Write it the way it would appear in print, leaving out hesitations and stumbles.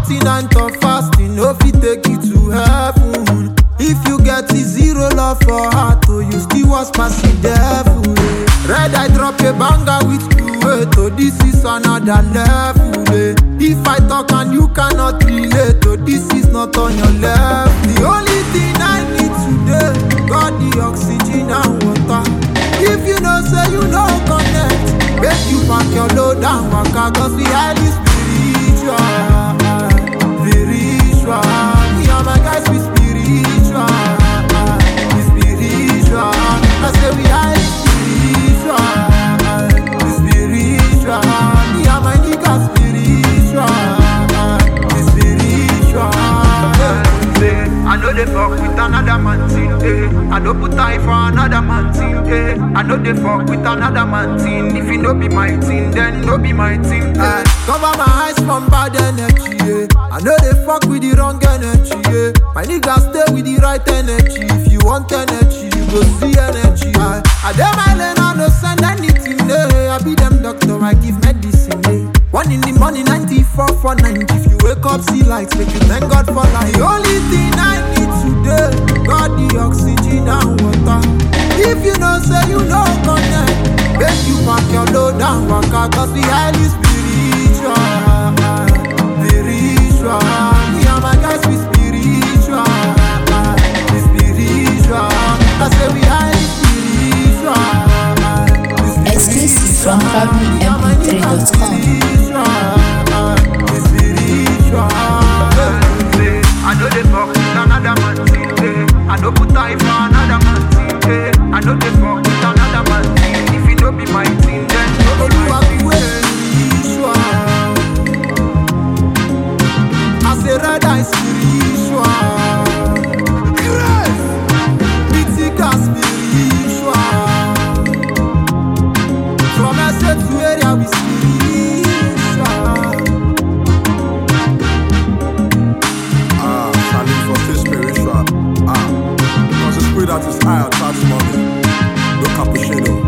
Continent of fasting, no fit take you to heaven. If you get the zero love for heart, oh, you still was passing devil. Red eye drop a banger with Kuwait, oh, this is another level. If I talk and you cannot relate, oh, this is not on your level. The only thing I need today, got the oxygen and water. If you know say you know connect, make you pack your load and waka, cause we highly spiritual. Spiritual, me and my guys we spiritual. We spiritual, I say we highly spiritual. We spiritual, me and my niggas spiritual. We spiritual. I know they fuck with another man thing, I don't put time for another man thing, I know they fuck with another man thing. If you no be my thing, then no be my thing, Cover my eyes from bad energy, I know they fuck with the wrong energy, My niggas stay with the right energy. If you want energy, you go see energy, I dem my lane, I no send anything, I be them doctor, I give medicine, 1 in the morning, 94 for 90. If you wake up, see lights, make you thank God for life. The only thing I need today, got the oxygen and water. If you know, say you know connect, make you pack your load and waka, cause we highly spiritual. Spiritual, me and my guys we spiritual. We spiritual, I say we highly spiritual. Exclusive from FabulMP3.com. I know they fuck with another man thing, I know put time for another man thing, I know they fuck with another man thing. If it don't be my thing, then no be my thing. I say rather spiritual. Yes, mythical spiritual. From estate to area we spiritual. That is high, that's money. No cappuccino.